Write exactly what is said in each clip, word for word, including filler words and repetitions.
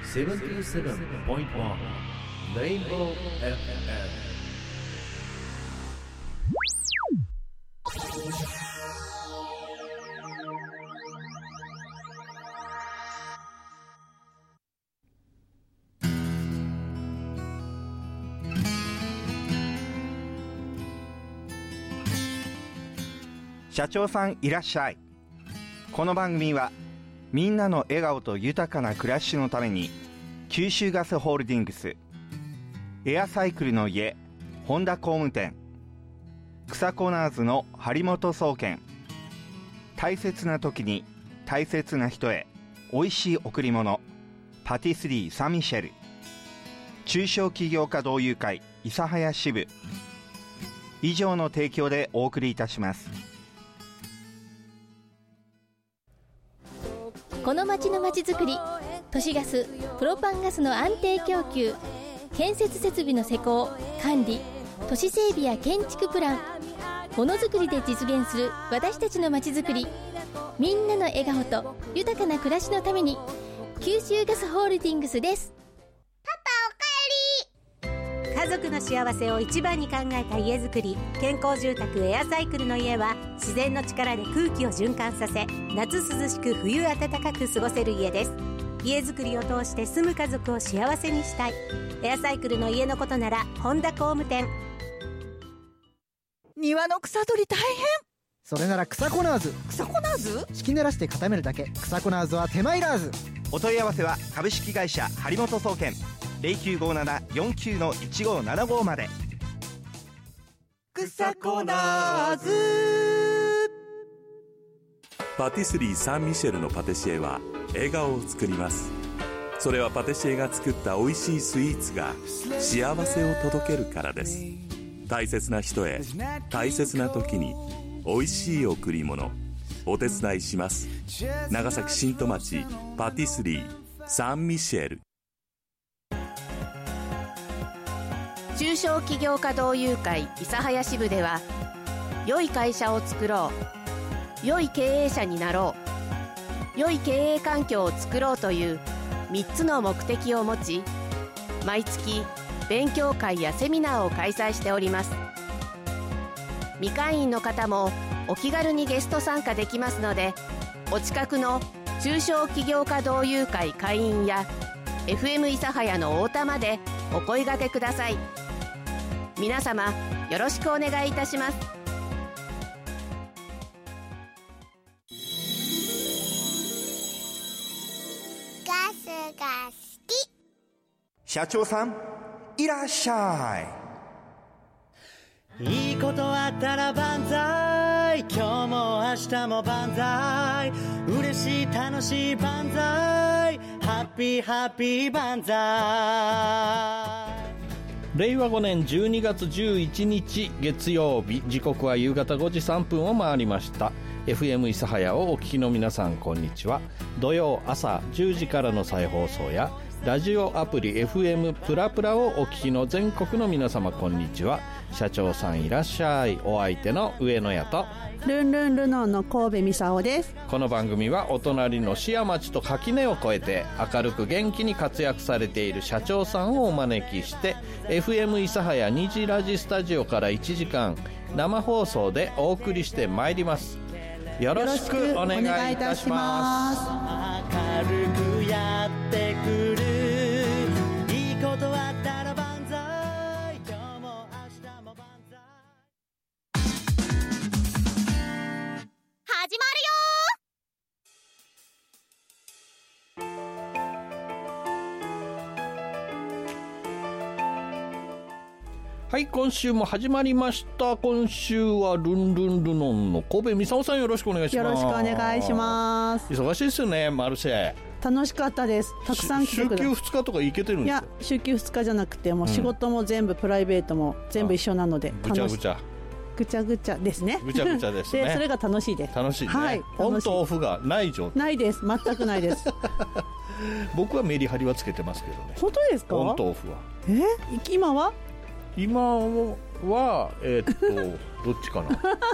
セブンティーセブンポイントワン レインボー エフエム。 社長さんいらっしゃい。この番組はみんなの笑顔と豊かな暮らしのために九州ガスホールディングス、エアサイクルの家本田工務店、草コナーズの張本総研、大切な時に大切な人へおいしい贈り物パティスリーサンミシェル、中小企業家同友会諫早支部以上の提供でお送りいたします。 この町の町づくり、都市ガス、プロパンガスの安定供給、建設設備の施工、管理、都市整備や建築プラン、ものづくりで実現する私たちの町づくり、みんなの笑顔と豊かな暮らしのために九州ガスホールディングスです。 パパおかえり。家族の幸せを一番に考えた家づくり、健康住宅エアサイクルの家は自然の力で空気を循環させ、夏涼しく冬暖かく過ごせる家です。家づくりを通して住む家族を幸せにしたい。エアサイクルの家のことなら本田工務店。 庭の草取り大変。 それなら草コナーズ。 草コナーズ？ 敷き濡らして固めるだけ。草コナーズは手間いらず。 お問い合わせは株式会社張本総研 ゼロきゅうごなな よんきゅう いちごななご まで。 草コナーズ。 パティスリーサンミシェルのパティシエは笑顔を作ります。それはパティシエが作った美味しいスイーツが幸せを届けるからです。大切な人へ大切な時に美味しい贈り物、お手伝いします。長崎新戸町パティスリーサンミシェル。 中小企業家同友会諫早支部では、良い会社を作ろう、良い経営者になろう、良い経営環境を作ろうというみっつの目的を持ち、毎月勉強会やセミナーを開催しております。未会員の方もお気軽にゲスト参加できますので、お近くの中小企業家同友会会員や エフエム 諫早の太田までお声掛けください。皆様よろしくお願いいたします。 ガスが好き。 社長さんいらっしゃい。いいことあったら万歳、今日も明日も万歳、嬉しい楽しい万歳、ハッピーハッピー万歳。 れいわごねんじゅうにがつじゅういちにち月曜日、時刻は夕方ごじさんぷんを回りました。 エフエム 諫早をお聞きの皆さん、こんにちは。土曜朝じゅうじからの再放送やラジオアプリ エフエム プラプラをお聞きの全国の皆様、こんにちは。社長さんいらっしゃい。お相手の上野屋とルンルンルノンの神戸美沙です。 この番組はお隣の市や町と垣根を越えて明るく元気に活躍されている社長さんをお招きして エフエム 諫早にじラジスタジオからいちじかん生放送でお送りしてまいります。よろしくお願いいたします。 明るくやってくる、いいことあったら万歳、今日も明日も万歳。 始まるよ。 はい、今週も始まりました。今週はルンルンルノンの神戸美沙さん、よろしくお願いします。 よろしくお願いします。 忙しいですよね、マルシェ。 楽しかったです。たくさん来てください。 週休ふつかとか行けてるんですか？ いや、週休ふつかじゃなくて、もう仕事も全部、うん、プライベートも全部一緒なので、 ぐちゃぐちゃぐちゃぐちゃですね。 ぐちゃぐちゃですね。 で、それが楽しいです。 楽しいね。 はい。 オンとオフがない状態。 ないです。全くないです。 僕はメリハリはつけてますけどね。 本当ですか？ オンとオフは。 え？今は？ 今ははえー、っとどっちかな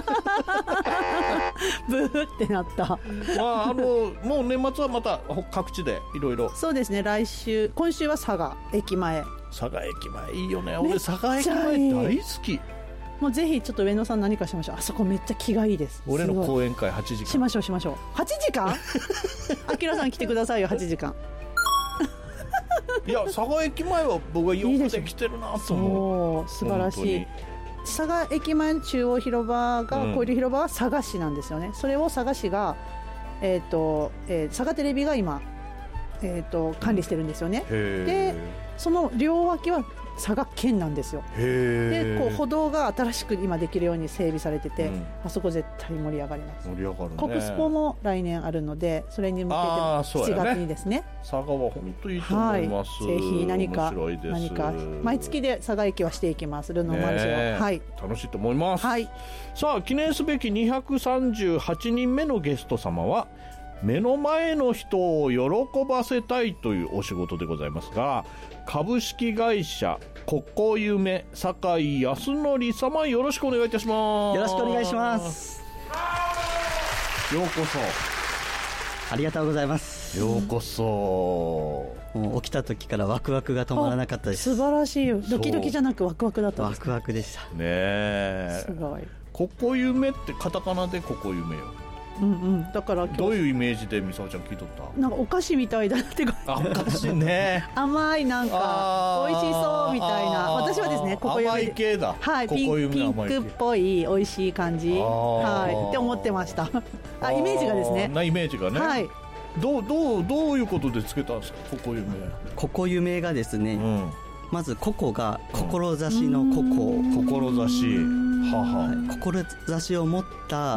ブーってなった。 まああのもう年末はまた各地でいろいろ。 そうですね、来週今週は佐賀駅前。 佐賀駅前いいよね。俺佐賀駅前大好き。 もうぜひちょっと上野さん何かしましょう。あそこめっちゃ気がいいです。 俺の講演会はちじかんしましょうしましょう。はちじかんあきらさん来てくださいよ。はちじかんいや佐賀駅前は僕はよくできてるなと思う。 そう素晴らしい。佐賀駅前の中央広場が、うん、交流広場は佐賀市なんですよね。それを佐賀市が、えーとえー、佐賀テレビが今、えーと、管理してるんですよね。でその両脇は佐賀県なんですよ。でこう歩道が新しく今できるように整備されてて、うん、あそこ絶対盛り上がります。 盛り上がるね。 国スポも来年あるのでそれに向けてしちがつにですね。 佐賀は本当にいいと思います、 はい、ぜひ何か何か毎月で佐賀駅はしていきます。ルノーマルシェを、はい、 楽しいと思います、 はい、 さあ記念すべきにひゃくさんじゅうはちにんめのゲスト様は目の前の人を喜ばせたいというお仕事でございますが、株式会社国交夢酒井康則様、よろしくお願いいたします。 よろしくお願いします。 ようこそ。 ありがとうございます。 ようこそ。 もう起きた時からワクワクが止まらなかったです。 素晴らしいよ。ドキドキじゃなくワクワクだったんです。 ワクワクでした。ねえ。 すごい。 国交夢ってカタカナで国交夢よ。 うんうん、だからどういうイメージでみさおちゃん聞いとった？ なんかお菓子みたいだってあ、お菓子ね甘い、なんか美味しそうみたいな。私はですねここ甘い系だ、 はい、ピン、ピンクっぽい美味しい感じ、はい、って思ってましたあ、イメージがですねなイメージがね、はい、どう、どう、どういうことでつけたんですか、ここ夢。 ここ夢がですね、うん、まずここが志のここ、 志、はは、 はい、志を持った、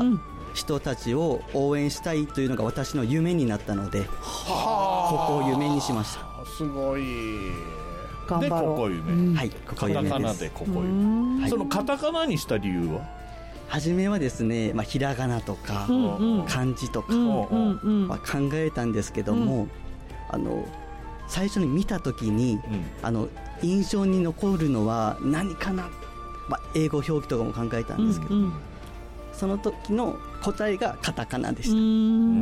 うん人たちを応援したいというのが私の夢になったので、ここを夢にしました。 すごい。 頑張ろう。 でここ夢、 うん、はい、ここ夢です。 カタカナでここ夢、はい、そのカタカナにした理由は、 初めはですね、まあ、ひらがなとか、うんうん、漢字とか、うんうんまあ、考えたんですけども、うん、あの最初に見た時に、うん、あの印象に残るのは何かな、まあ、英語表記とかも考えたんですけど、うんうん、その時の答えがカタカナでした。うー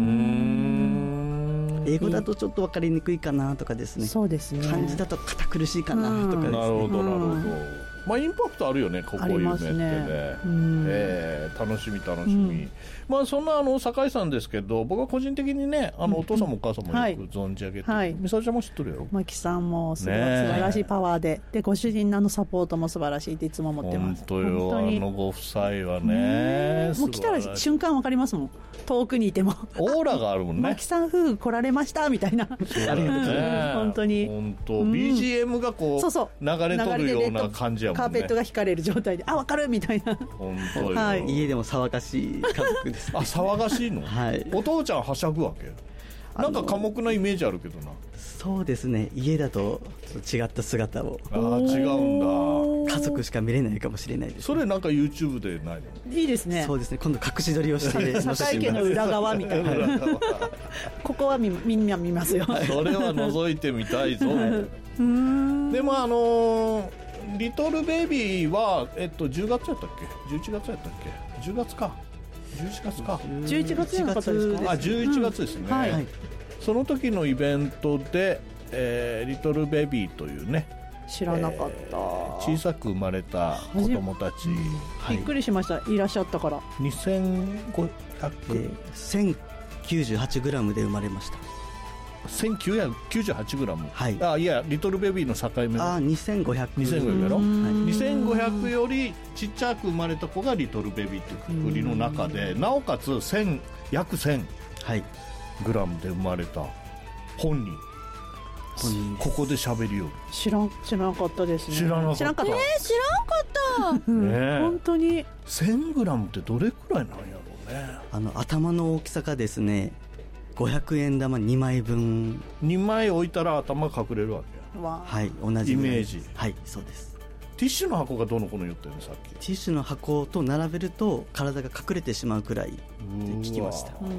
ん、英語だとちょっと分かりにくいかなとかですね、 そうですね、 漢字だと堅苦しいかなとかですね。 なるほどなるほど、まあインパクトあるよね、ここ夢ってね、えー、楽しみ楽しみ、うん、まあそんなあの酒井さんですけど、僕は個人的にね、あのお父さんもお母さんもよく存じ上げて、はい、美沙ちゃんも知っとるやろ。 牧さんもすごい、ね、素晴らしいパワーで、でご主人のあのサポートも素晴らしいっていつも思ってます。 本当よ、あのご夫妻はね、 もう来たら瞬間わかりますもん、遠くにいてもオーラがあるもんね。 牧さん夫婦来られましたみたいな、 そうだね、 本当に本当、うん、ビージーエム がこうそうそう流れとるような感じやもんね。 カーペットが引かれる状態で、あ、分かるみたいな。 本当よ、 はい、家でも騒がしい家族です、ね、 あ、騒がしいの、 はい、 お父ちゃんはしゃぐわけ、なんか寡黙なイメージあるけどな。 そうですね、家だと違った姿を。 ああ、違うんだ。 家族しか見れないかもしれないです、ね、 それなんか YouTube でないの？ いいですね。 そうですね、今度隠し撮りをして酒井家の裏側みたいなここは み, みんな見ますよそれは覗いてみたいぞ、はい、うーん、でもあのーリトルベイビーは、えっと、じゅうがつやったっけ、じゅういちがつやったっけ、じゅうがつか、じゅういちがつか、 じゅういちがつじゃなかったですか。 あ、じゅういちがつですね、うん、はい、その時のイベントで、えー、リトルベビーというね、 知らなかった、えー、小さく生まれた子供たち、うん、 はい、びっくりしました、いらっしゃったから。 にせんごひゃく、 えー、せんきゅうじゅうはちグラムで生まれました。 せんきゅうひゃくきゅうじゅうはちグラム、 はい、 あ、いや、リトルベビーの境目あ、にせんごひゃく、 にせんごひゃくやろ、はい、にせんごひゃくよりちっちゃく生まれた子がリトルベビーというくくりの中で、なおかつせん約せんグラムで生まれた本人、本人ここで喋りよる。 知らん、知らなかったですね。 知らなかった、 知らんかった、 えー、知らんかったね、本当にせんグラムってどれくらいなんやろうね。 あの頭の大きさがですね、ごひゃくえん玉にまいぶん、 にまい置いたら頭隠れるわけ。 はい、同じイメージ。 はい、そうです。 ティッシュの箱がどの子の言ったよね、さっき。 ティッシュの箱と並べると体が隠れてしまうくらいって聞きました。うー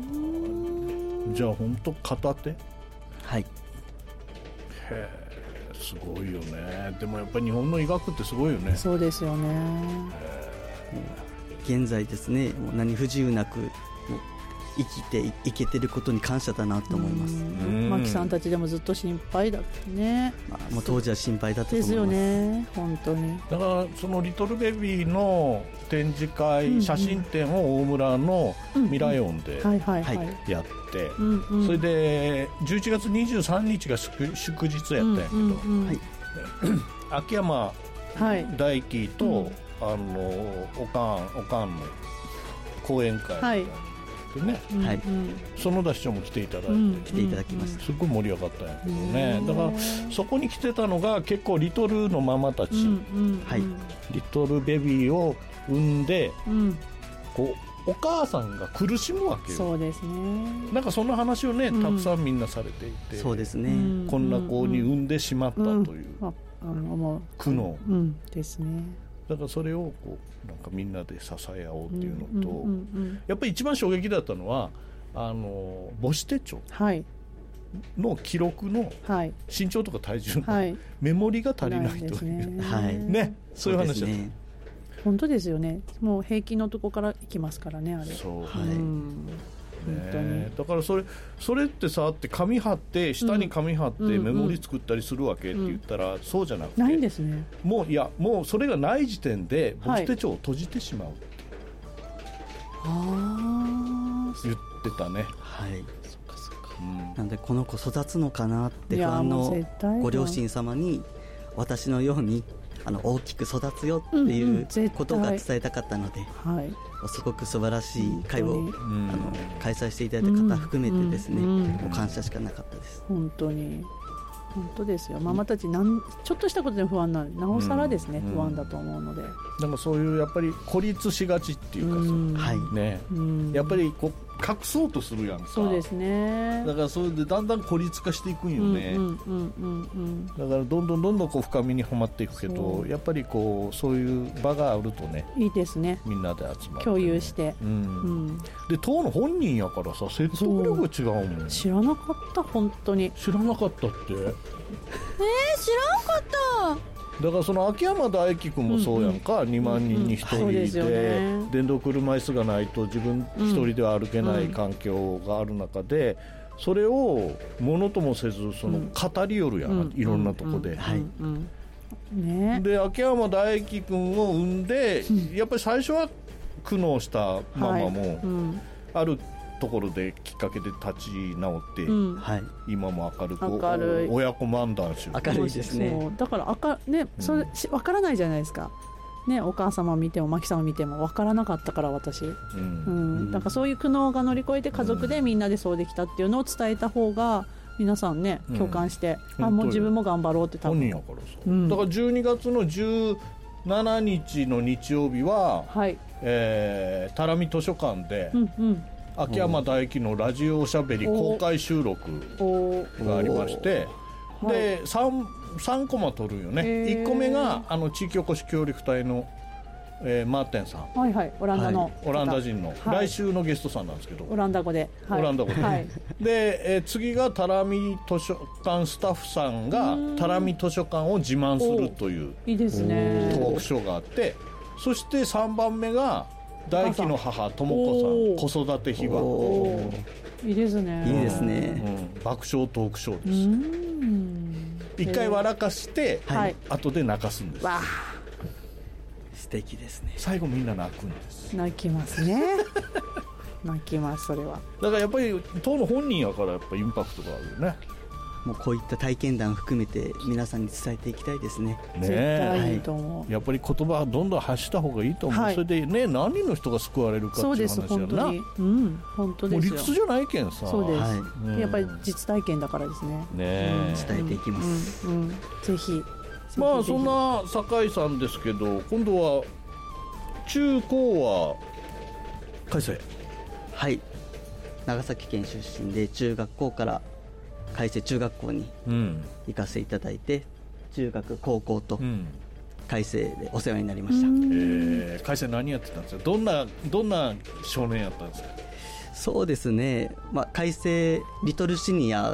ん、じゃあ本当片手。 はい。 へえ、 すごいよね。でもやっぱり日本の医学ってすごいよね。 そうですよね、 えー、現在ですねもう何不自由なくもう生きていけてることに感謝だなと思います。 マキさんたちでもずっと心配だったね、 まあ、もう当時は心配だったと思います。 ですよね本当に。 だからそのリトルベビーの展示会、うんうん、写真展を大村のミライオンでやって、それでじゅういちがつにじゅうさんにちが 祝, 祝日やったんやけど、うんうんうんはい、秋山大輝と、はい、あのおかんおかんの講演会、はいねはい、園田市長も来ていただいて、うん、 来ていただきました。 すごい盛り上がったんやけどね。だからそこに来てたのが結構リトルのママたち、うんうんはい、リトルベビーを産んで、うん、こうお母さんが苦しむわけよ。 そうですね。 なんかその話をね、たくさんみんなされていて、 そうですね。 こんな子に産んでしまったという、うん、ああの苦悩、 うん、ですね。 だからそれをこうなんかみんなで支え合おうっていうのと、うんうんうん、やっぱり一番衝撃だったのはあの母子手帳の記録の身長とか体重のメモリが足りないという、はいね、そういう話だった。 本当ですよね。もう平均のとこからいきますからねあれ。 そう、 はい、うんね、だからそれ、それってさって紙貼って下に紙貼ってメモリ作ったりするわけって言ったら、うんうん、そうじゃなくてないんですね。 もういやもうそれがない時点で母子手帳を閉じてしまうって、 はい、 言ってたね。 はい、そっかそっか、うん、なんでこの子育つのかなって不安のご両親様に私のようにあの大きく育つよっていうことが伝えたかったので、うんうんはい、すごく素晴らしい会を、うん、あの開催していただいた方含めてですね、うんうん、もう感謝しかなかったです。 本当に本当ですよ。ママたちなんちょっとしたことで不安なのになおさらですね、うん、不安だと思うので、 なんかそういうやっぱり孤立しがちっていうかさ、うんはいねうん、やっぱりこう隠そうとするやんか。 そうですね。 だからそれでだんだん孤立化していくんよね。だからどんどんどんどんこう深みにはまっていくけど、やっぱりこうそういう場があるとねいいですね。 みんなで集まって、ね、 共有して、うんうん、で当の本人やからさ説得力違うもん。 知らなかった本当に知らなかったって。えー、知らんかった。 だからその秋山大輝君もそうやんか、うんうん、にまんにんにひとり で,、うんでね、電動車椅子がないと自分ひとりでは歩けない環境がある中で、うん、それをものともせずその語りよるやん、うん、いろんなとこで、うんはいうんね、 で秋山大輝君を産んで、うん、やっぱり最初は苦悩したママも、はいうん、あるところできっかけで立ち直って、うんはい、今も明るく明るい親子漫談集明るいですね。 だから明、ね、それ分からないじゃないですか、ね、お母様見てもマキさんを見ても分からなかったから私、うんうん、だからそういう苦悩が乗り越えて家族でみんなでそうできたっていうのを伝えた方が皆さんね共感して、うん、あもう自分も頑張ろうって多分本人やからさ、うん、だからじゅうにがつのじゅうしちにちの日曜日は、はいえー、多良見図書館で、うんうん秋山大輝のラジオおしゃべり公開収録がありまして、で 3, 3コマ撮るよね。いっこめがあの地域おこし協力隊の、えー、マーテンさん、 はいはい、オランダの、はい、 オランダ人の、はい、来週のゲストさんなんですけどオランダ語で、 はい、オランダ語で、はい、で、えー、次が多良見図書館スタッフさんが多良見図書館を自慢するといういいですねトークショーがあって、そしてさんばんめが大輝の母智子さん子育て秘話。 いいですね。 いいですね、 うん、爆笑トークショーです。うん一回笑かして、はい、後で泣かすんです。わ素敵ですね。 最後みんな泣くんです。 泣きますね泣きますそれは。 だからやっぱり当の本人やからやっぱインパクトがあるよね。 もうこういった体験談含めて皆さんに伝えていきたいですね。 ね絶対いいと思う、はい、やっぱり言葉はどんどん発した方がいいと思う、はい、それでね何人の人が救われるかっていう話やな。そうです本当に、うん、本当ですよ。もう理屈じゃないけんさ。 そうです、はいね、やっぱり実体験だからですね。 ね、うん、伝えていきます、うんうん、 ぜひ。 まあそんな酒井さんですけど今度は中高は海星。 はい長崎県出身で中学校から海星中学校に行かせていただいて、うん、中学高校と海星でお世話になりました。 えー、海星何やってたんですか。どんなどんな少年やったんですか。 そうですね、まあ、海星リトルシニア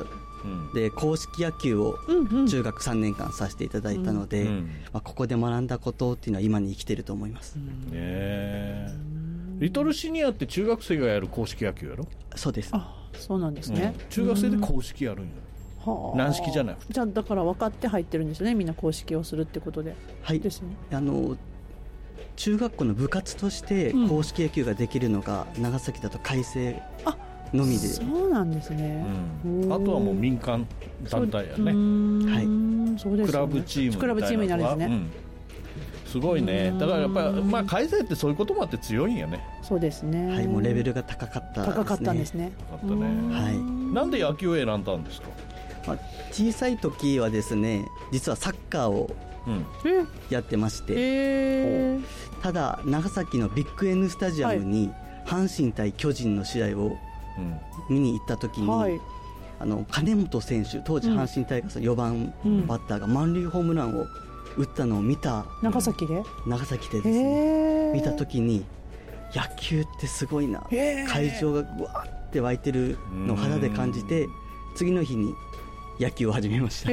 うん、で公式野球を中学さんねんかんさせていただいたので、うんうんまあ、ここで学んだことっていうのは今に生きてると思います、うんね、リトルシニアって中学生がやる公式野球やろ。 そうです。 あ、そうなんですね、 うん、中学生で公式やるんや、うん、軟式じゃない。 じゃあだから分かって入ってるんですよね、みんな公式をするってことで。 はいですね。あの中学校の部活として公式野球ができるのが、うん、長崎だと海星のみで。 そうなんですね、 うん、あとはもう民間団体やね。 はい、そうですね。 クラブチームみたいなのはクラブチームになるんですね、うん、 すごいね。だからやっぱり、まあ、海星ってそういうこともあって強いんやね。 そうですね。 はい、もうレベルが高かったですね。 高かったんですね。 高かったね。 はい。 なんで野球を選んだんですか。 まあ、小さい時はですね、実はサッカーをやってまして、うんえー、ただ長崎のビッグ N スタジアムに阪神対巨人の試合を見に行った時に、はい、あの金本選手、当時阪神タイガースのよばんバッターが満塁ホームランを打ったのを見た、 長崎で長崎でですね、見た時に野球ってすごいな、会場がぐわーって湧いてるのを肌で感じて、次の日に野球を始めました。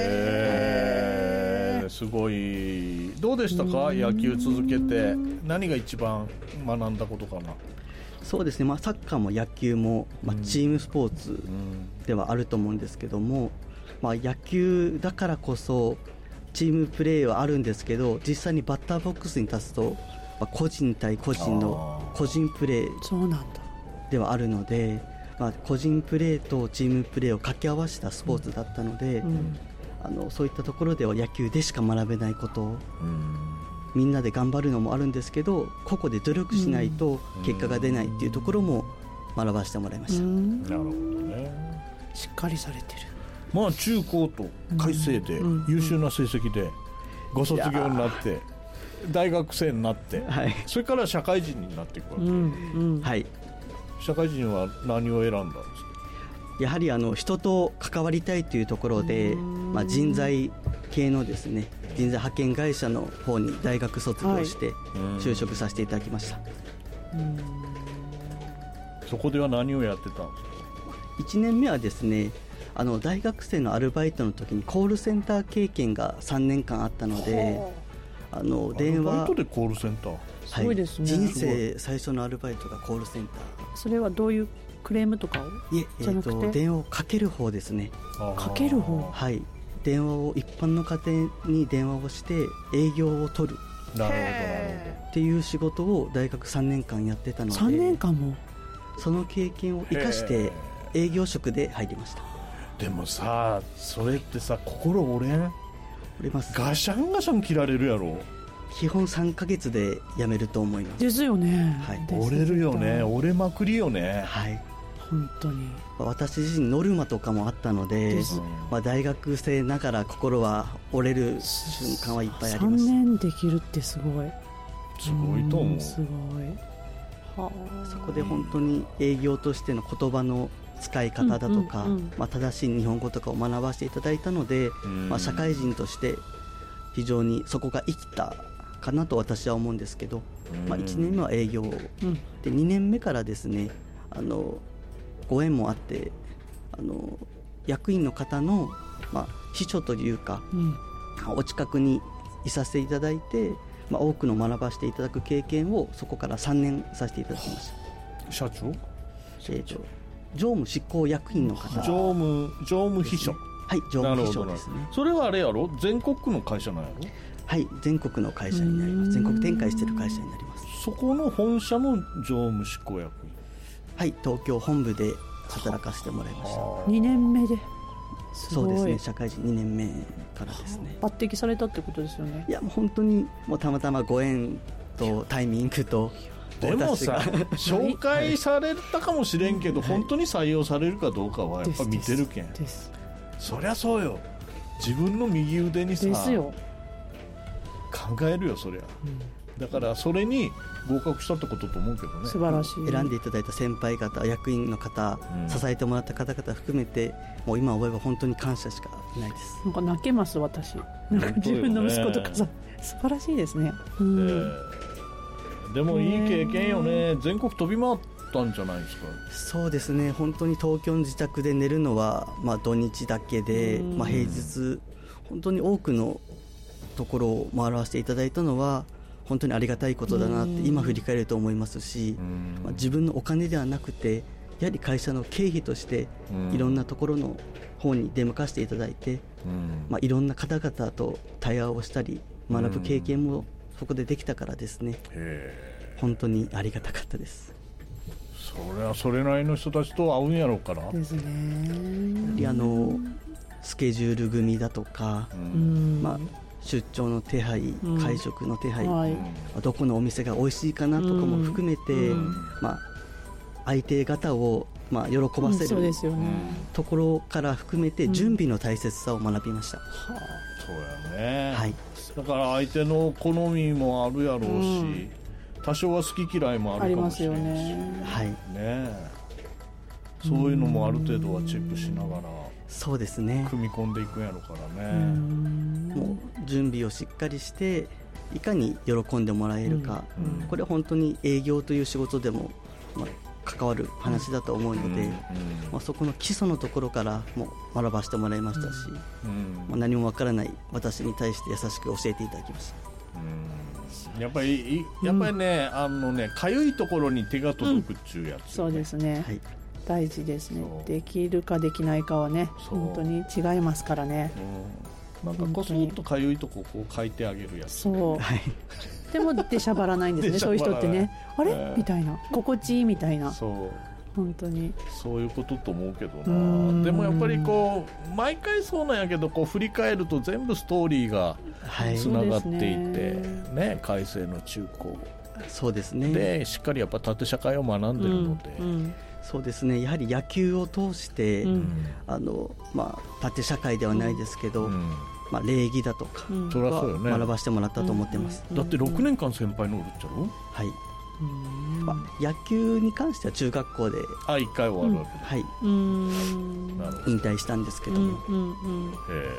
へー、すごい。どうでしたか、野球続けて。何が一番学んだことかな。 そうですね、まあ、サッカーも野球も、まあ、チームスポーツではあると思うんですけども、まあ、野球だからこそチームプレーはあるんですけど、実際にバッターボックスに立つと、まあ、個人対個人の個人プレーではあるので、まあ、個人プレーとチームプレーを掛け合わせたスポーツだったので、うん、あのそういったところでは野球でしか学べないことを、うん、みんなで頑張るのもあるんですけど、個々で努力しないと結果が出ないっていうところも学ばせてもらいました。うん、 なるほどね。 しっかりされてる。 まあ、中高と海星で優秀な成績でご卒業になって大学生になって、はい、それから社会人になっていくわけ、うんうん、はい。社会人は何を選んだんですか。 やはりあの人と関わりたいというところで、まあ、人材系のですね、人材派遣会社の方に大学卒業して就職させていただきました、はい、うんそこでは何をやってたんですか。 いちねんめはですね、あの大学生のアルバイトの時にコールセンター経験がさんねんかんあったので、あの電話アルバイトでコールセンター、 すごいですね。 人生最初のアルバイトがコールセンター。 それはどういうクレームとかを。 いえ、えー、と電話をかける方ですね。 かける方。 はい、電話を一般の家庭に電話をして営業を取る。 なるほどなるほどっていう仕事を大学さんねんかんやってたので、 さんねんかんもその経験を生かして営業職で入りました。 でもさ、それってさ、心折れん？折れます。 ガシャンガシャン切られるやろ。 基本さんかげつで辞めると思います。 ですよね、 はい、 折れるよね。折れまくりよね。 はい、 本当に。 私自身ノルマとかもあったので、まあ、大学生ながら心は折れる瞬間はいっぱいあります。 さんねんできるってすごいすごいと思う。 すごい。 はそこで本当に営業としての言葉の使い方だとか、うんうんうん、まあ、正しい日本語とかを学ばせていただいたので、まあ、社会人として非常にそこが生きたかなと私は思うんですけど、まあ、いちねんめは営業、うん、でにねんめからですね、あのご縁もあってあの役員の方の、まあ、秘書というか、うん、お近くにいさせていただいて、まあ、多くの学ばせていただく経験をそこからさんねんさせていただきました。 社長、 えー、と常務執行役員の方、 常務常務秘書、 はい、常務秘書ですね。 それはあれやろ、全国区の会社なんやろ。 はい、全国の会社になります。全国展開している会社になります。 そこの本社の常務執行役員、 はい、東京本部で働かせてもらいました。 にねんめで。 そうですね、社会人にねんめからですね。 抜擢されたってことですよね。 いや、もう本当にもうたまたまご縁とタイミングと。 でもさ、紹介されたかもしれんけど、はい、本当に採用されるかどうかはやっぱ見てるけん。ですです。そりゃそうよ。自分の右腕にさですよ、 考えるよそりゃ、うん、だからそれに合格したってことと思うけどね。 素晴らしい。 選んでいただいた先輩方、役員の方、うん、支えてもらった方々含めて、もう今思えば本当に感謝しかないです。 なんか泣けます私。なんか自分の息子とかさ、ね、素晴らしいですね、うん、 えー、でもいい経験よね。全国飛び回ったんじゃないですか。 そうですね、本当に東京の自宅で寝るのは、まあ、土日だけで、まあ、平日本当に多くのところを回らせていただいたのは本当にありがたいことだなって今振り返ると思いますし、まあ、自分のお金ではなくてやはり会社の経費としていろんなところの方に出向かせていただいて、まあ、いろんな方々と対話をしたり学ぶ経験もそこでできたからですね、本当にありがたかったです。 それはそれなりの人たちと会うんやろうからですね。 やはりあのスケジュール組だとか、まあ、出張の手配、会食の手配、はい、どこのお店が美味しいかなとかも含めて、まあ、相手方をまあ喜ばせる、うん、ところから含めて準備の大切さを学びました、うん、 そうやね、 はい、 だから相手の好みもあるやろうし、うん、多少は好き嫌いもあるかもしれないし、 ね、 はい、 ね、そういうのもある程度はチェックしながら、 そうですね、 組み込んでいくんやろからね、 もう準備をしっかりしていかに喜んでもらえるか、うんうん、これは本当に営業という仕事でも、まあ関わる話だと思うので、うんうん、まあ、そこの基礎のところからも学ばせてもらいましたし、うん、まあ、何もわからない私に対して優しく教えていただきました、 うん、やっぱりやっぱりね、うん、あのね、かゆいところに手が届くっちゅうやつ、ね、うん、 そうですね、はい、大事ですね。できるかできないかはね本当に違いますからね、 うん、なんかこそっとかゆいとここう書いてあげるやつ、 そう、はい、でも出しゃばらないんですねそういう人ってね、あれ、えー、みたいな、心地いいみたいな、 そう本当にそういうことと思うけどな。でもやっぱりこう毎回そうなんやけど、こう振り返ると全部ストーリーがつながっていて、はい、ね, ね改正の中高、 そうですね、 でしっかりやっぱ縦社会を学んでるので、うんうん、 そうですね、やはり野球を通して、うん、あのまあ、縦社会ではないですけど、うん、まあ、礼儀だとかは学ばせてもらったと思ってます、 うん、だってろくねんかん先輩のおるっちゃろ。 はい、まあ、野球に関しては中学校であいっかい終わるわけ、 うん、はい、うーん、引退したんですけども、うんうんうん、へ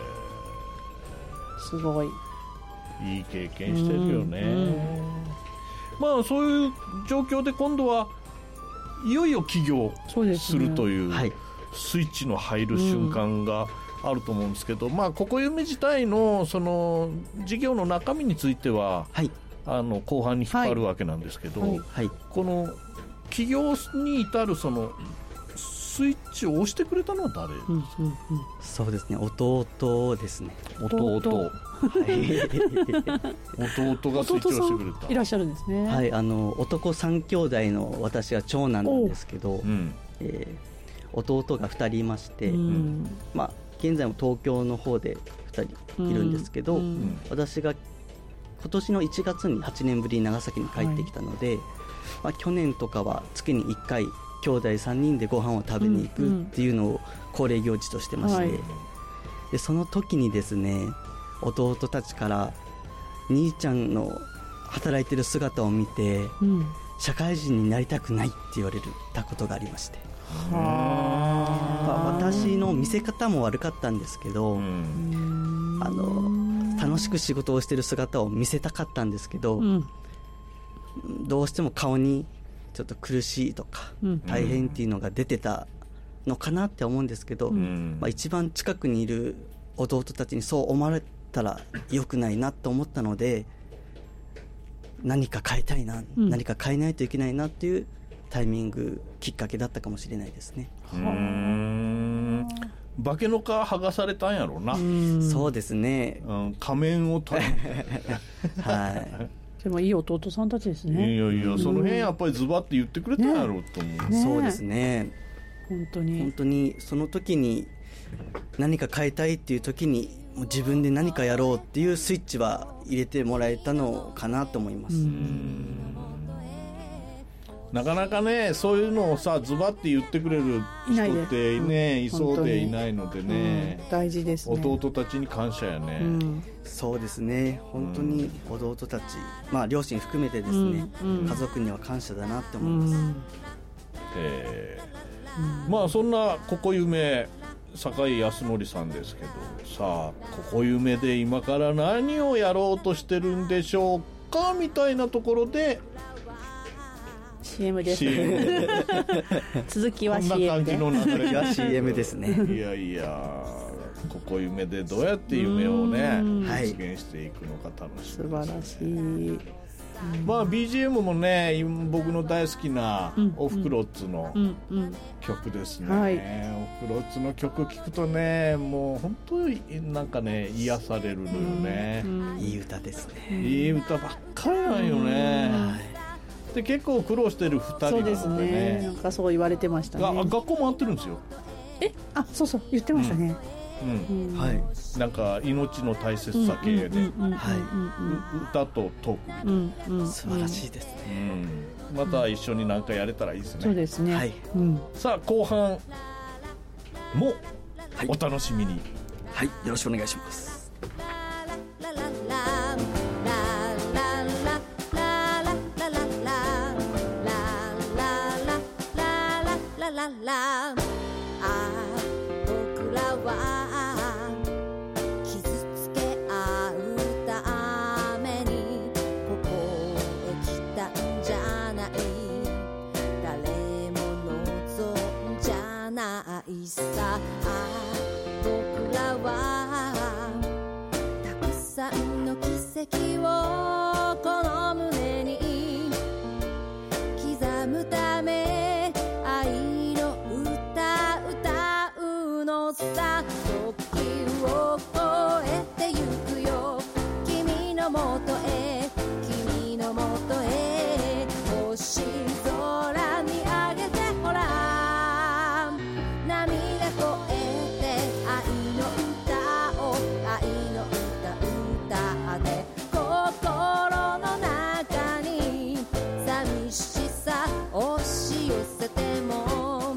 すごいいい経験してるよね、うんうん、まあそういう状況で今度はいよいよ起業するという、ね、はい、スイッチの入る瞬間があると思うんですけど、うん、まあここ夢自体のその事業の中身については、はい、あの後半に引っ張るわけなんですけど、はいはい、この起業に至るそのスイッチを押してくれたのは誰ですか？うんうんうん、 そうですね、弟ですね。 弟、はい、弟がスイッチを押してくれた。 いらっしゃるんですね。 はい、あの男三兄弟の私は長男なんですけど、うん、えー、弟がふたりいまして、うん、まあ、現在も東京の方でふたりいるんですけど、うんうん、私が今年のいちがつにはちねんぶりに長崎に帰ってきたので、はい、まあ、去年とかは月にいっかい兄弟さんにんでご飯を食べに行くっていうのを恒例行事としてまして、うんうん、でその時にですね、弟たちから兄ちゃんの働いてる姿を見て、うん、社会人になりたくないって言われたことがありまして、は私の見せ方も悪かったんですけど、うん、あの楽しく仕事をしてる姿を見せたかったんですけど、うん、どうしても顔にちょっと苦しいとか、うん、大変っていうのが出てたのかなって思うんですけど、うん、まあ、一番近くにいる弟たちにそう思われたら良くないなと思ったので、何か変えたいな、うん、何か変えないといけないなっていうタイミング、きっかけだったかもしれないですね。うーん、化けの皮剥がされたんやろうな。 うそうですね、 うん、仮面を取るはい。 でもいい弟さんたちですね。 いやいや、その辺やっぱりズバッて言ってくれたんやろうと思う、 ね、そうですね、 本当に本当にその時に何か変えたいっていう時にもう自分で何かやろうっていうスイッチは入れてもらえたのかなと思います。うん、 なかなかね、そういうのをさズバッて言ってくれる人ってね、 い, いそうでいないのでね、 うん、大事ですね。 弟たちに感謝やね、うん、 そうですね、本当に弟たち、まあ、両親含めてですね、うんうん、家族には感謝だなって思います、うん、 えーうん、まあそんなここ夢坂井康則さんですけどさあ、ここ夢で今から何をやろうとしてるんでしょうかみたいなところでシーエム です。 シーエム続きは シーエム で。 こんな感じの流れがシーエム ですね。 いやいや、ここ夢でどうやって夢をね実現していくのか楽しみです、ね、 素晴らしい。 まあ ビージーエム もね僕の大好きなオフクロッツの曲ですね、うんうんはい、オフクロッツの曲聴くとねもう本当になんかね癒されるのよね、 うんうん、いい歌ですね。 いい歌ばっかりなんよね、うんはい、で結構苦労してるふたりなので ね, そうですね、なんかそう言われてましたね。 あ学校も合ってるんですよ。 えあそうそう言ってましたね、 うんうんはい、なんか命の大切さ系で歌とトーク、うんうん、素晴らしいですね、 うん、また一緒に何かやれたらいいですね。 そうですね、はいうん、 さあ後半もお楽しみに、 はい、はい、よろしくお願いします。 傷つけ合うためにここへ来たんじゃない、誰も望んじゃないさ。僕らはたくさんの奇跡をこの胸に刻むため愛の歌歌うのさ。時を越えてゆくよ君のもとへ、君のもとへ。星空見上げてほら涙越えて愛の歌を、愛の歌歌って心の中に寂しさ押し寄せても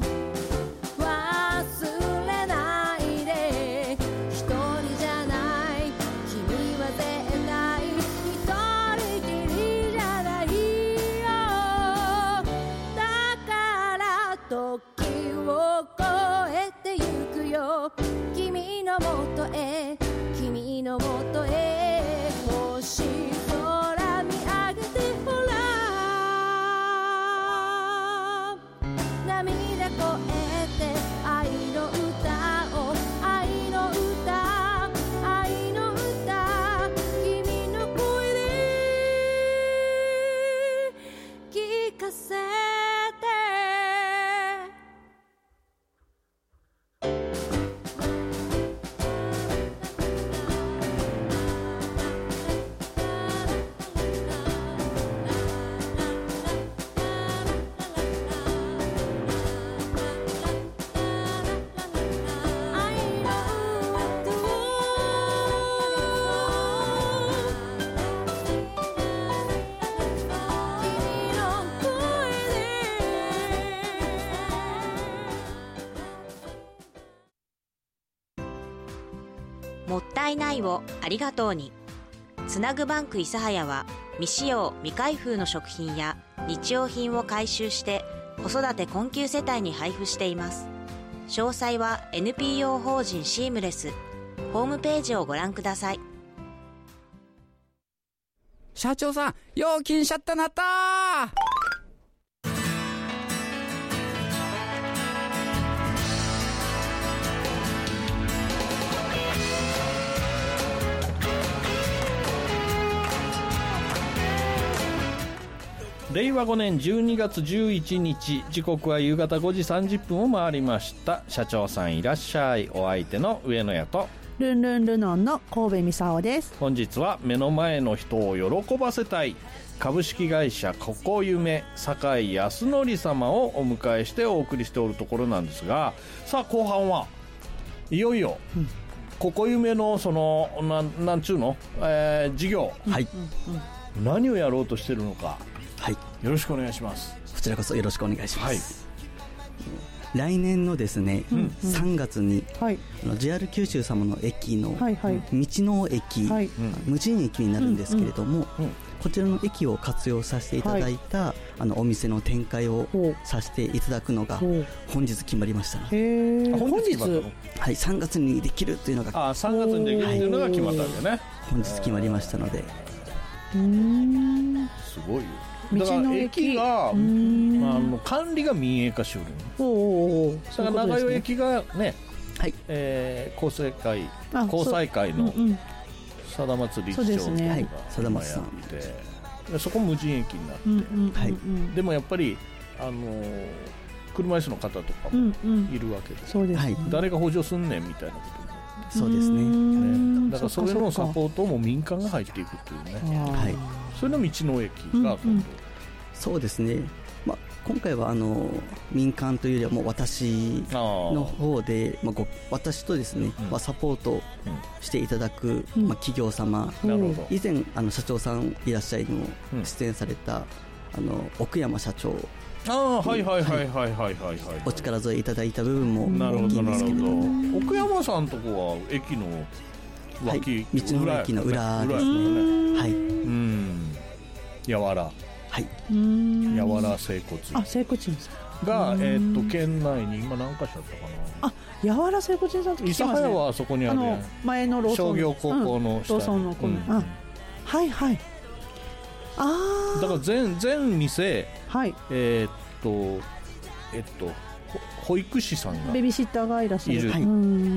忘れないで。一人じゃない君は絶対一人きりじゃないよ。だから時を越えてゆくよ君のもとへ、君のもとへ。星空見上げてほら涙越えて愛の歌を、愛の歌愛の歌君の声で聞かせて。 もったいないをありがとうに。つなぐバンク諫早は未使用未開封の食品や日用品を回収して子育て困窮世帯に配布しています。詳細は エヌピーオー 法人シームレスホームページをご覧ください。 社長さん、料金シャッターなったー。 れいわごねんじゅうにがつじゅういちにち、時刻は夕方ごじさんじゅっぷんを回りました。社長さんいらっしゃい。お相手の上野屋とルンルンルノンの神戸美沙です。 本日は目の前の人を喜ばせたい株式会社ここ夢坂井康則様をお迎えしてお送りしておるところなんですが、さあ後半はいよいよ、うんここ夢のそのな ん, なんちゅうの、えー、事業、はい、何をやろうとしてるのか、はい、よろしくお願いします。 こちらこそよろしくお願いします、はい、来年のですね、うん、さんがつに、はい、ジェイアール 九州様の駅の道の駅、はい、無人駅になるんですけれども、うんうん、こちらの駅を活用させていただいた、はい、あのお店の展開をさせていただくのが本日決まりましたので。 へー、本日はい、さんがつにできるというのが、 あ、さんがつにできるというのが決まったわけね、はい、 本日決まりましたので。 うーん、 すごいよ。 だから駅が、あの管理が民営化しよるんです。 おうおう、 だから長与駅がね、はい、えー、高裁会高裁会のさだまつ理事長がやって、そこ無人駅になって、うんうんはい、でもやっぱりあのー、車椅子の方とかもいるわけです、うんうん、そうです、誰が補助すんねんみたいなことになって、 そうです ね, ねだからそれのサポートも民間が入っていくっていうね、はい、それの道の駅が今度、うんうん、 そうですね、まあ、今回はあの民間というよりはもう私の方で、まあ、ご私とですね、うんまあ、サポートしていただく、うんまあ、企業様、うん、以前あの社長さんいらっしゃいにも出演された、うん、あの奥山社長、 ああはいはいはいはいはいはい、 お力添えいただいた部分も大きいんですけれども、 奥山さんとこは駅の脇、 はい、道の駅の裏ですね、はい、うん、 やわら、 はい、 やわら整骨院、 あ、整骨院が、えー、っと県内に今何か所あったかな、 あ、やわら整骨院さんって聞きますね。 諫早はそこにある、あの前のローソン商業高校の下、 うん、ローソンの子、うん、あ、はいはい、ああ、 だから全全店、 はい、 えー、っとえっと保育士さんがベビーシッターがいらっしゃる、 はい、うん、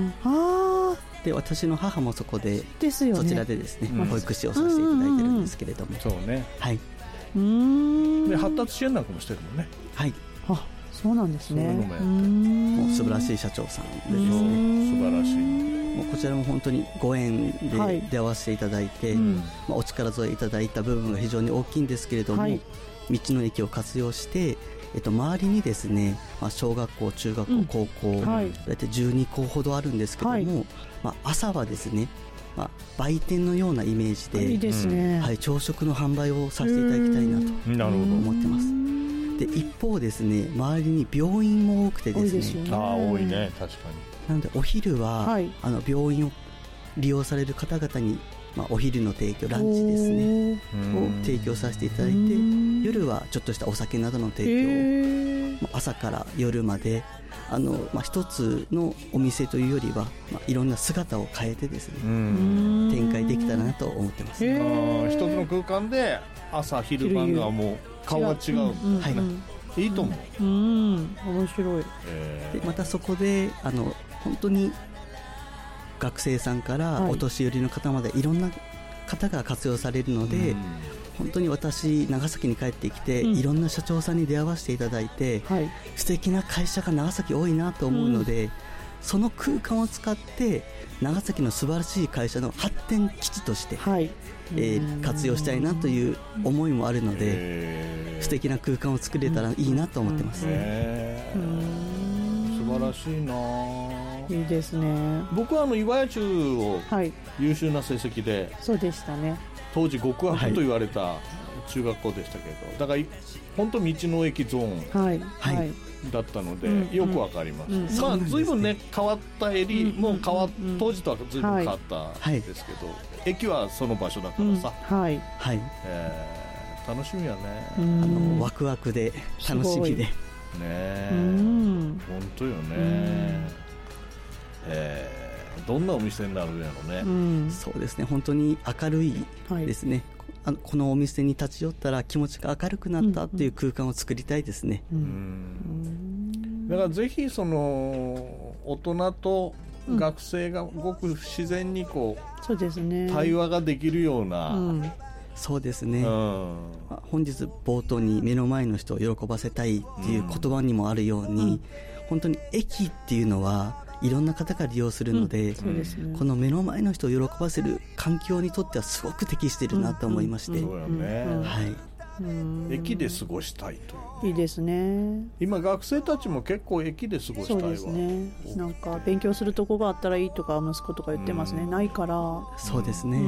あで私の母もそこでですよ、ね、そちらでですね、うん、保育士をさせていただいてるんですけれども、 そうね、 はい、 うーんで発達支援なんかもしてるもんね、 はい、 あ、そうなんですね、 そういうのもやってる、もう素晴らしい社長さんでですね、 素晴らしい、 もうこちらも本当にご縁で出会わせていただいて、はい、まあ、お力添えいただいた部分が非常に大きいんですけれども、はい、道の駅を活用して、えっと、周りにですね、まあ、小学校、中学校、うん、高校、はい、大体じゅうにこうほどあるんですけども、はい、まあ、朝はですね、まあ、売店のようなイメージで、 いいですね、 はい、朝食の販売をさせていただきたいなと思ってます。で一方ですね、周りに病院も多くてですね、 ああ、多いね、確かに。 なのでお昼は、はい、あの病院を利用される方々に、まあ、お昼の提供、ランチですねを提供させていただいて、夜はちょっとしたお酒などの提供を朝から夜まであの、まあ、一つのお店というよりは、まあ、いろんな姿を変えてですね、展開できたらなと思ってます。 あ、一つの空間で朝昼晩がもう顔が違う、うんうん、はい、いいと思う、 うん、面白い。 でまたそこであの本当に学生さんからお年寄りの方までいろんな方が活用されるので、うん、本当に私長崎に帰ってきて、うん、いろんな社長さんに出会わせていただいて、はい、素敵な会社が長崎多いなと思うので、うん、その空間を使って長崎の素晴らしい会社の発展基地として、はい、えー、活用したいなという思いもあるので、素敵な空間を作れたらいいなと思ってます、 ね、うん、素晴らしいな。 いいですね。 僕はあの岩屋中を優秀な成績で、 はい、そうでしたね。 当時極悪と言われた中学校でしたけど、はい、だから本当道の駅ゾーン、はいはい、だったので、うん、よくわかります、うん、まあ、随分ね変わったエリ、うん、もう変わっ当時とは随分変わったんですけど、はい、駅はその場所だからさ、 うん、はい、 はい、 えー、楽しみやね、 あのワクワクで楽しみでねえ、うん、本当よね、うん、えー、どんなお店になるんやろね、 うん、そうですね、本当に明るいですね、はい、あのこのお店に立ち寄ったら気持ちが明るくなったっていう空間を作りたいですね、うんうん、 だからぜひその大人と学生がごく自然にこう、そうですね、対話ができるような、うん、 そうですね、うん、本日冒頭に目の前の人を喜ばせたいっていう言葉にもあるように、うん、本当に駅っていうのはいろんな方が利用するので、うん、そうですね、この目の前の人を喜ばせる環境にとってはすごく適しているなと思いまして、 そうやね、はい、うん、駅で過ごしたいという、 いいですね。 今学生たちも結構駅で過ごしたいわ。 そうですね、なんか勉強するとこがあったらいいとか息子とか言ってますね、うん、ないから。 そうですね、 うん、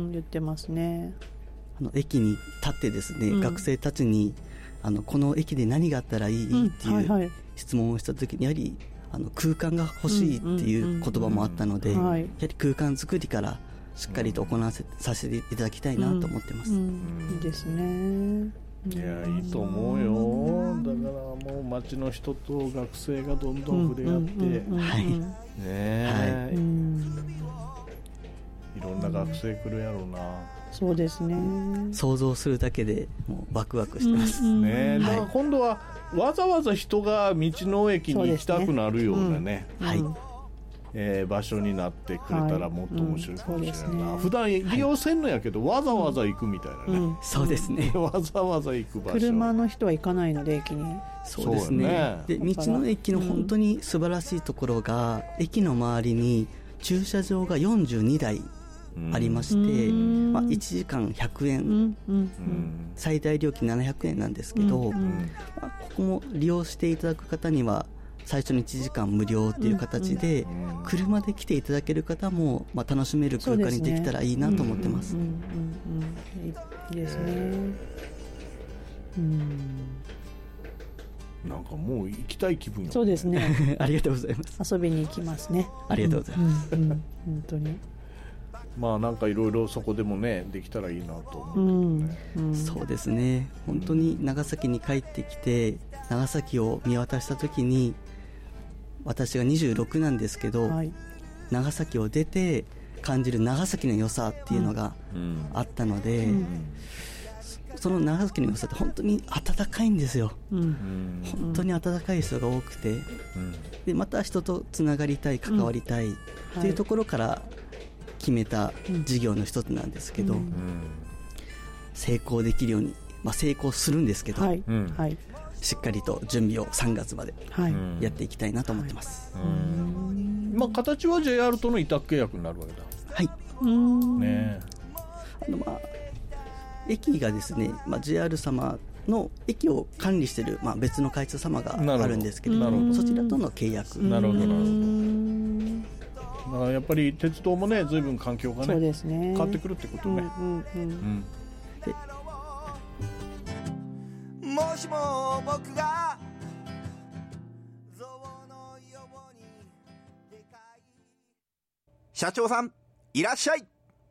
言ってますね。 あの駅に立ってですね、うん、学生たちにあのこの駅で何があったらいいっていう質問をした時に、やはりあの空間が欲しいっていう言葉もあったので、やはり空間作りからしっかりと行わせさせていただきたいなと思ってます、うんうん、いいですね。 いや、いいと思うよ。だからもう町の人と学生がどんどん触れ合って、 はいねえ、はい、うん、いろんな学生来るやろうな。 そうですね、 想像するだけでもうワクワクしてます、うんうん、 ね、だから今度はわざわざ人が道の駅に行きたくなるようなね、 うん、はい、 えー、場所になってくれたらもっと面白いかもしれないな、はい、うんね、普段利用せんのやけど、はい、わざわざ行くみたいなね、うんうん、 そうですねわざわざ行く場所、 車の人は行かないので駅に。 そうですね、で道の駅の本当に素晴らしいところが、うん、駅の周りに駐車場がよんじゅうにだいありまして、うん、まあ、いちじかんひゃくえん、うんうん、最大料金ななひゃくえんなんですけど、うんうん、まあ、ここも利用していただく方には最初のいちじかん無料っていう形で、うんうん、車で来ていただける方も、まあ、楽しめる空間にできたらいいなと思ってます。 いいですね、うん、 なんかもう行きたい気分よ、ね、 そうですねありがとうございます。 遊びに行きますね。 ありがとうございます、 うんうん、本当にまあなんかいろいろそこでもねできたらいいなと思う、ね、 うんうん、そうですね、本当に長崎に帰ってきて長崎を見渡した時に、私がにじゅうろくなんですけど、はい、長崎を出て感じる長崎の良さっていうのがあったので、うんうん、その長崎の良さって本当に温かいんですよ、うん、本当に温かい人が多くて、うん、でまた人とつながりたい、関わりたいっていうところから決めた事業の一つなんですけど、うん、成功できるように、まあ、成功するんですけど、はいはい、しっかりと準備をさんがつまでやっていきたいなと思ってます、はい、 うん、まあ、形は ジェイアール との委託契約になるわけだ。 はい、うん、ね、あの、まあ、駅がですね、まあ、ジェイアール 様の駅を管理している、まあ、別の会社様があるんですけど、そちらとの契約。 なるほどなるほど。だからやっぱり鉄道もね、随分環境が ね, ね変わってくるってことね、うんうんうんうん、でもしも僕が社長さんいらっしゃい。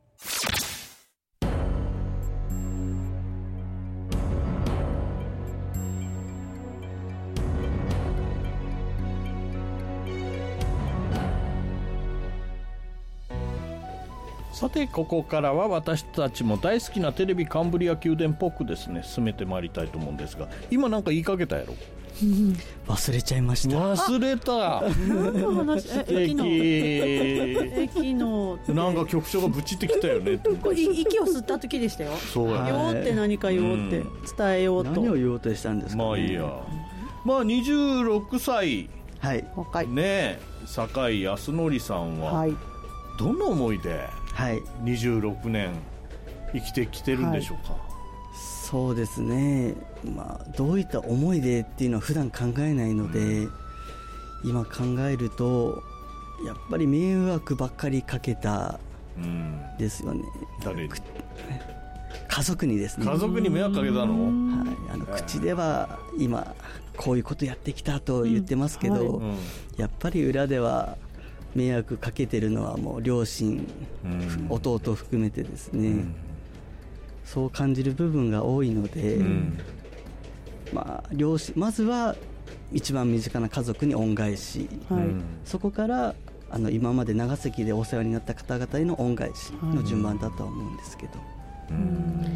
さてここからは私たちも大好きなテレビカンブリア宮殿っぽくですね進めてまいりたいと思うんですが、今なんか言いかけたやろ。 忘れちゃいました。 忘れた。 素敵。駅のなんか局長がブチってきたよね。 息を吸った時でしたよ。 そうや、 よって何か言おうって伝えようと。 何を言おうとしたんですか、ね、 まあいいや。まあにじゅうろくさい、 はい、 ね、坂井康則さんは、はい、どんな思いでにじゅうろくねん生きてきてるんでしょうか。はい、 そうですね、まあ、どういった思いでっていうのは普段考えないので、うん、今考えるとやっぱり迷惑ばっかりかけたですよね、 うん、誰に？ 家族にですね。 家族に迷惑かけたの？はい、 あの口では今こういうことやってきたと言ってますけど、うんはい、やっぱり裏では迷惑かけてるのはもう両親、うん、弟含めてですね、うん、そう感じる部分が多いので、うん、まあ、両親まずは一番身近な家族に恩返し、はい、そこからあの今まで長崎でお世話になった方々への恩返しの順番だとは思うんですけど、うん、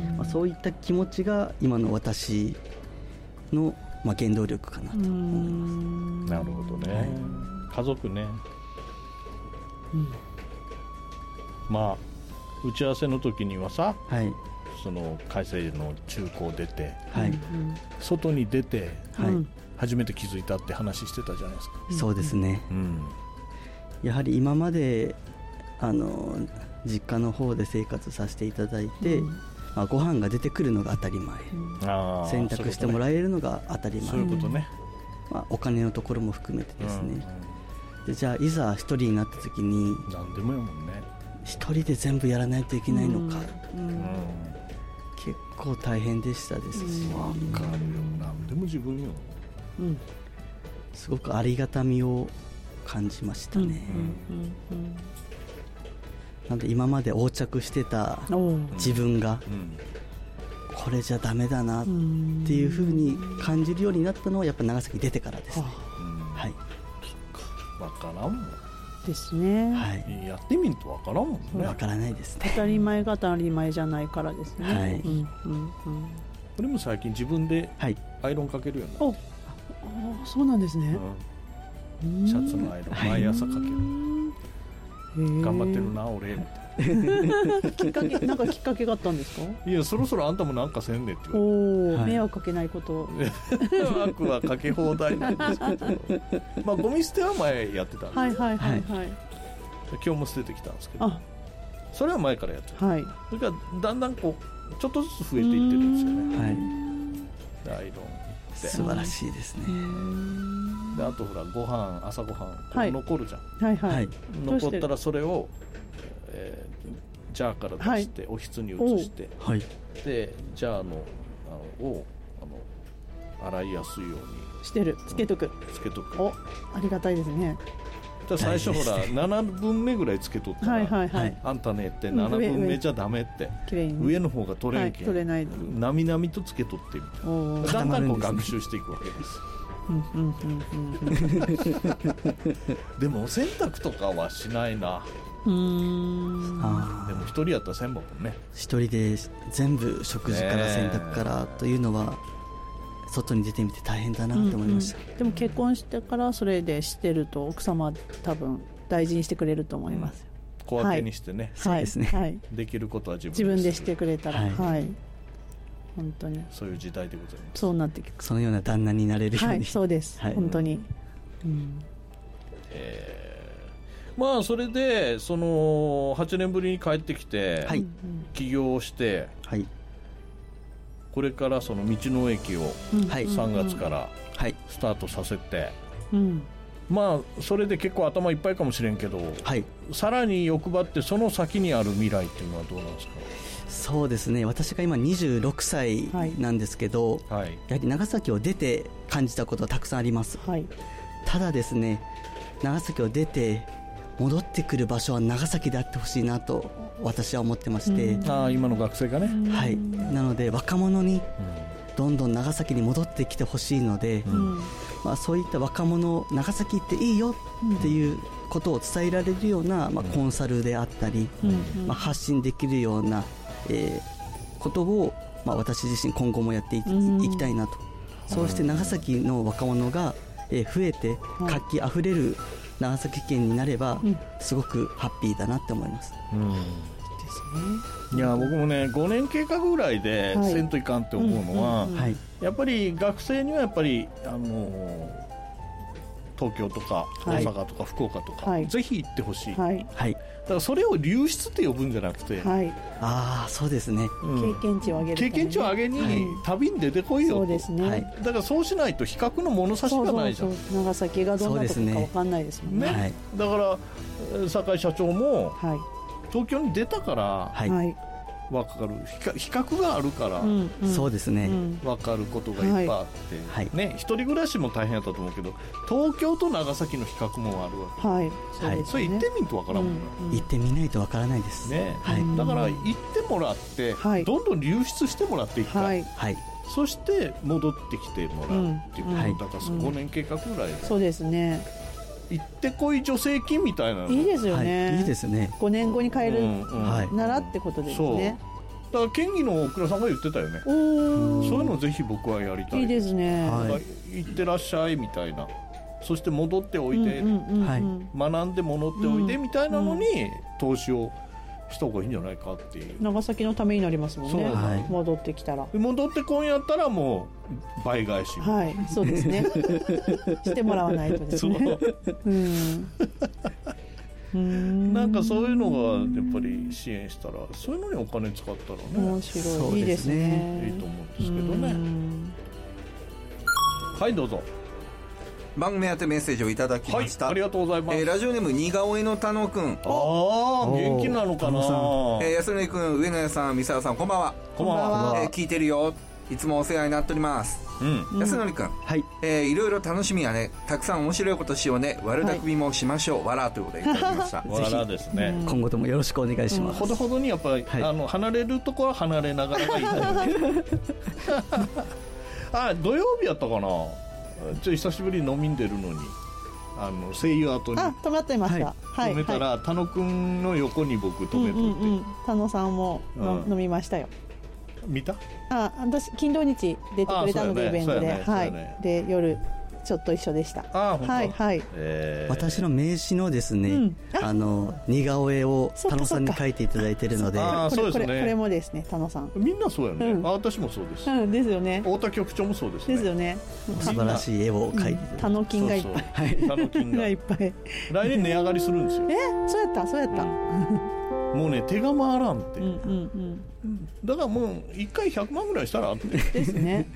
まあ、そういった気持ちが今の私の、まあ、原動力かなと思います。 なるほどね、はい、家族ね、うん、まあ打ち合わせの時にはさ、はい、その海星の中高出て、はい、外に出て、はい、初めて気づいたって話してたじゃないですか。 そうですね、うん、やはり今まであの実家の方で生活させていただいて、うん、まあ、ご飯が出てくるのが当たり前、うん、洗濯してもらえるのが当たり前、 そういうことね、 まあ、お金のところも含めてですね、うんうん、でじゃあいざ一人になった時に何でもやもんね、 一人で全部やらないといけないのか、うんうん、結構大変でしたですし、 わかるよ、何でも自分よ、 うん、すごくありがたみを感じましたね、うんうんうん、なので今まで横着してた自分がこれじゃダメだなっていう風に感じるようになったのはやっぱ長崎出てからですね、 うん、はい、分からんもんですね、 はい、 やってみんとわからんもんね。 わからないですね。 当たり前が当たり前じゃないからですね、 はい、 うんうんうん、 これも最近自分でアイロンかけるようになる、 はい、あ、そうなんですね、 うん、シャツのアイロン毎朝かける、頑張ってるな俺みたいなきっかけなんかきっかけがあったんですか？ いや、そろそろあんたもなんかせんねって言われて、はい、迷惑かけないこと迷惑はかけ放題なんですけどまあゴミ捨ては前やってたんで、 はいはいはいはい、 今日も捨ててきたんですけど、それは前からやってた、はい、それからだんだんこうちょっとずつ増えていってるんですよね、はい、アイロンって素晴らしいですね。 であとほらご飯朝ご飯こう残るじゃん、 はいはいはい、 残ったらそれを、えー、ジャーから出して、はい、おひつに移して、 はい、 でジャーのあのをあの洗いやすいようにしてる、つけとく、 つけとく。 お、ありがたいですね。 最初ほらななぶんめぐらいつけとったら、はいはいはい、あんたねってななぶんめじゃダメって、うん、上, 上の方が取れんけん、はい、取れないなみなみとつけとってみたいな、だんだんこう学習していくわけですでもお洗濯とかはしないな。うーん、でも一人やったらせんぼんもんね。 一人で全部食事から洗濯からというのは外に出てみて大変だなと思いました、 うんうん、でも結婚してからそれでしてると奥様は多分大事にしてくれると思います、 うん、小分けにしてね、はい、 そうですね、はい、 できることは自分で, 自分でしてくれたら、はいはい、本当にそういう時代でございます。 そうなってきそのような旦那になれるように、はい、 そうです、はい、本当に、うん、 えー、まあそれでそのはちねんぶりに帰ってきて、はい、起業をして、はい、これからその道の駅をさんがつからスタートさせて、うん、まあそれで結構頭いっぱいかもしれんけど、はい、さらに欲張ってその先にある未来っていうのはどうなんですか？ そうですね、私が今にじゅうろくさいなんですけど、はい、やはり長崎を出て感じたことはたくさんあります、はい、ただですね、長崎を出て戻ってくる場所は長崎であってほしいなと私は思ってまして、 うん、あ今の学生がね、 はい、なので若者にどんどん長崎に戻ってきてほしいので、うんまあ、そういった若者長崎っていいよっていうことを伝えられるような、まあ、コンサルであったり、うんまあ、発信できるような、えー、ことを、まあ、私自身今後もやってい き,、うん、いきたいなと、そうして長崎の若者が、えー、増えて活気あふれる長崎県になれば、うん、すごくハッピーだなって思います、うんですね、いや僕もねごねん計画ぐらいでせんといかんって思うのは、はい、やっぱり学生にはやっぱりあの東京とか大阪とか福岡とか、はい、ぜひ行ってほしい、はいはい、だからそれを流出って呼ぶんじゃなくて、はい、 ああそうですね、 うん、経験値を上げる、ね、 経験値を上げに、はい、旅に出てこいよ、 そうですね、はい、 だからそうしないと比較の物差しがないじゃん。そうそうそう、長崎がどんなとこか分かんないですもんね、 ね、はい、だから酒井社長も、はい、東京に出たから、はい分かる、比較があるから、 うんうん、そうですね、 分かることがいっぱいあって、はいね、一人暮らしも大変だったと思うけど東京と長崎の比較もあるわけ、はいそうですね、それ行ってみんと分からんもんね、 うんうん、行ってみないと分からないです、ねはい、だから行ってもらって、はい、どんどん流出してもらっていくか、はいはい、そして戻ってきてもらうっていうこと、うん、だからごねん計画ぐらいで、 そうですね、 行ってこい助成金みたいなのいいですよね、 はい、いいですね、 ごねんごに帰るならってことですね、 だから県議の大倉さんが言ってたよね、おそういうのぜひ僕はやりたい、 いいですね、 はい、行ってらっしゃいみたいな、そして戻っておいで、うんうんうんうん、学んで戻っておいでみたいなのに投資をした方がいいんじゃないかっていう、 長崎のためになりますもんね、はい、戻ってきたら戻ってこんやったらもう倍返し、 はいそうですねしてもらわないとですねうんうんなんかそういうのがやっぱり支援したら、そういうのにお金使ったらね面白い、いいですね、 いいと思うんですけどね。はいどうぞ。 番組宛てメッセージをいただきました、 はい、ありがとうございます、 えー、ラジオネーム似顔絵の田野くん、 ああ元気なのかな、 えー、安典くん、上野屋さん、三沢さん、こんばんは。 こんばんは、 えー、聞いてるよ、いつもお世話になっております、うん、安典くん、はいえー、いろいろ楽しみやね、たくさん面白いことしようね、悪巧みもしましょう、はい、わらということでいただきましたわらですね、 今後ともよろしくお願いします、 うん、ほどほどにやっぱり、はい、あの離れるところは離れながらがいいあ土曜日やったかな、ちょ久しぶりに飲みんでるのにあの声優アートにあ止まってました、はい、 止めたら、はい、田野くんの横に僕止めといて、うんうんうん、 田野さんもの、うん、飲みましたよ。 見た？ あ私金土日出てくれたので、ね、イベントで、ねはいね、で夜ちょっと一緒でした。 あはいはい、 えー、私の名刺のですね、うん、あ, あの似顔絵を田野さんに描いていただいているので、 あそうですね、 これこれもですね田野さん。 みんなそうやね。うん、あ私もそうです。 うんですよね。 太田局長もそうですね。 ですよね。 素晴らしい絵を描いて、 うん、田野金がいっぱい。 はい。田野金がいっぱい。 来年値上がりするんですよ。 えそうやったそうやった。 もうね手が回らんって。 うんうんうん。だからもう一回ひゃくまんぐらいしたらって。 ですね。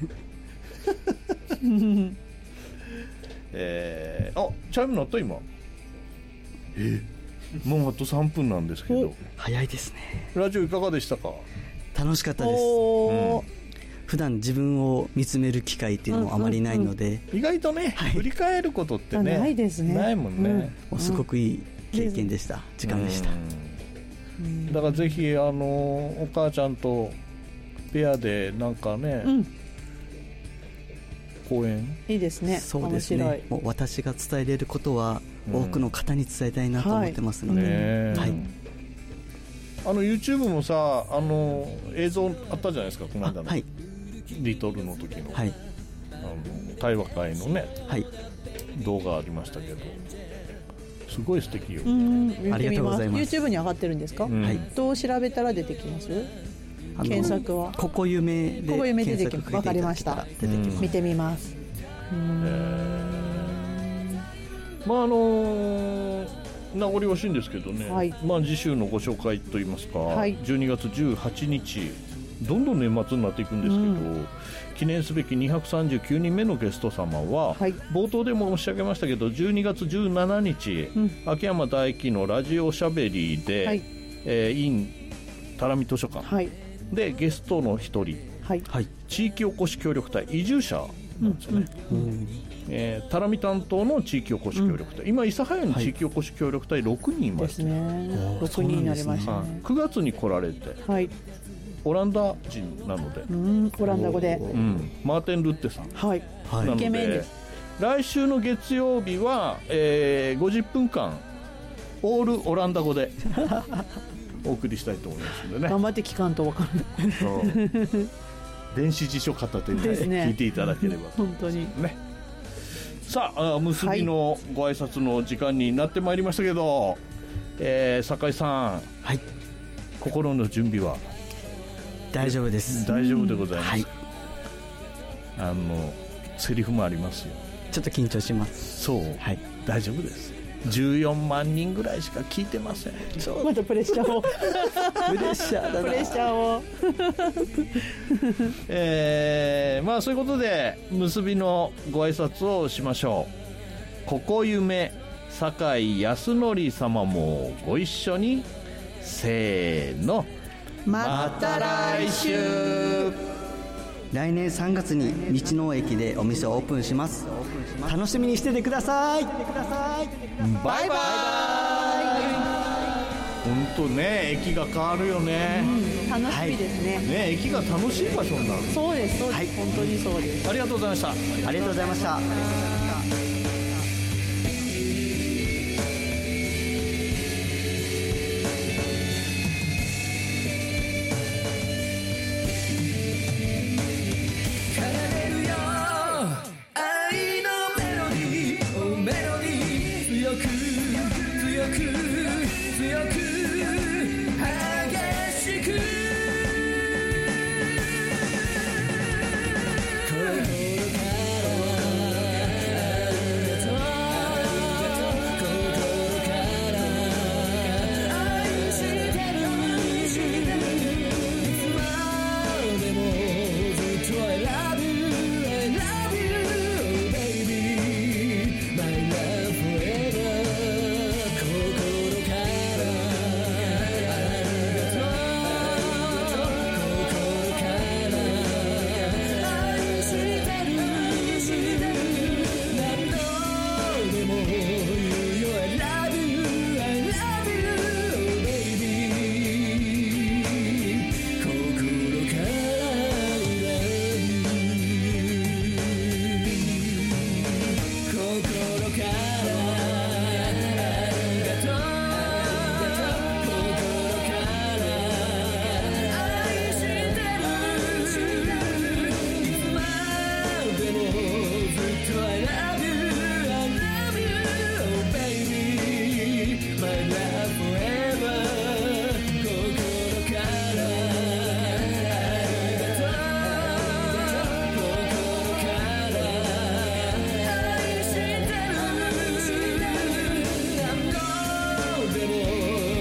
えー、あチャイム鳴った今。えもうあとさんぷんなんですけど早いですね。 ラジオいかがでしたか？ 楽しかったです、うん、普段自分を見つめる機会っていうのもあまりないので、うんうんうん、意外とね、はい、振り返ることってねないですね。 ないもんね、うん、 もうすごくいい経験でした、うん、時間でした、 うん、だからぜひあのお母ちゃんとペアでなんかね、うん公演いいですね。 そうですね。面白い。もう私が伝えれることは多くの方に伝えたいなと思ってますので、 うんはい、あの YouTube もさあの映像あったじゃないですかこの間の、はい、リトルの時の、はい、あの対話会のね、はい、動画ありましたけどすごい素敵よ。 うんありがとうございます。 YouTube に上がってるんですか？うん、どう調べたら出てきます？検索はここゆめでここゆめ出てきます。わかりました。出てきます。見てみます。うーん、 えー、まああのー、名残惜しいんですけどね、はい、まあ次週のご紹介といいますか、はい、じゅうにがつじゅうはちにちどんどん年末になっていくんですけど、うん、記念すべきにひゃくさんじゅうきゅうにんめのゲスト様は、はい、冒頭でも申し上げましたけどじゅうにがつじゅうしちにち、うん、秋山大輝のラジオしゃべりで、はいえー、in 只見図書館、はいでゲストの一人、はいはい、地域おこし協力隊移住者なんですよね、うんうんえー、只見担当の地域おこし協力隊、うん、今諫早に地域おこし協力隊ろくにんいます、ねね、ろくにんになりましたね。 くがつに来られて、はい、オランダ人なので、 うん、オランダ語で、 うん、マーテン・ルッテさん、 はいはい、 なのでイケメンです。来週の月曜日は、えー、ごじゅっぷんかんオールオランダ語でお送りしたいと思いますのでね。 頑張って聞かんと分からない電子辞書片手に、ねね、聞いていただければ本当にね。さあ結びのご挨拶の時間になってまいりましたけど、はいえー、酒井さん、はい、心の準備は大丈夫です。 大丈夫でございます、はい、あのセリフもありますよ。 ちょっと緊張します。 そう、はい、大丈夫です。じゅうよんまんにんぐらいしか聞いてません。 またプレッシャーをプレッシャーだな。 プレッシャーをえー、まあそういうことで結びのご挨拶をしましょう。ここ夢酒井康則様もご一緒に。せーの、 また来週。 来年さんがつに道の駅でお店をオープンします。楽しみにしててください。 バイバイ。本当ね、駅が変わるよね、 うん、楽しみですね、はい、 ね、駅が楽しい場所になる。 そうですそうです、はい、本当にそうです。 ありがとうございました。 ありがとうございました。 よ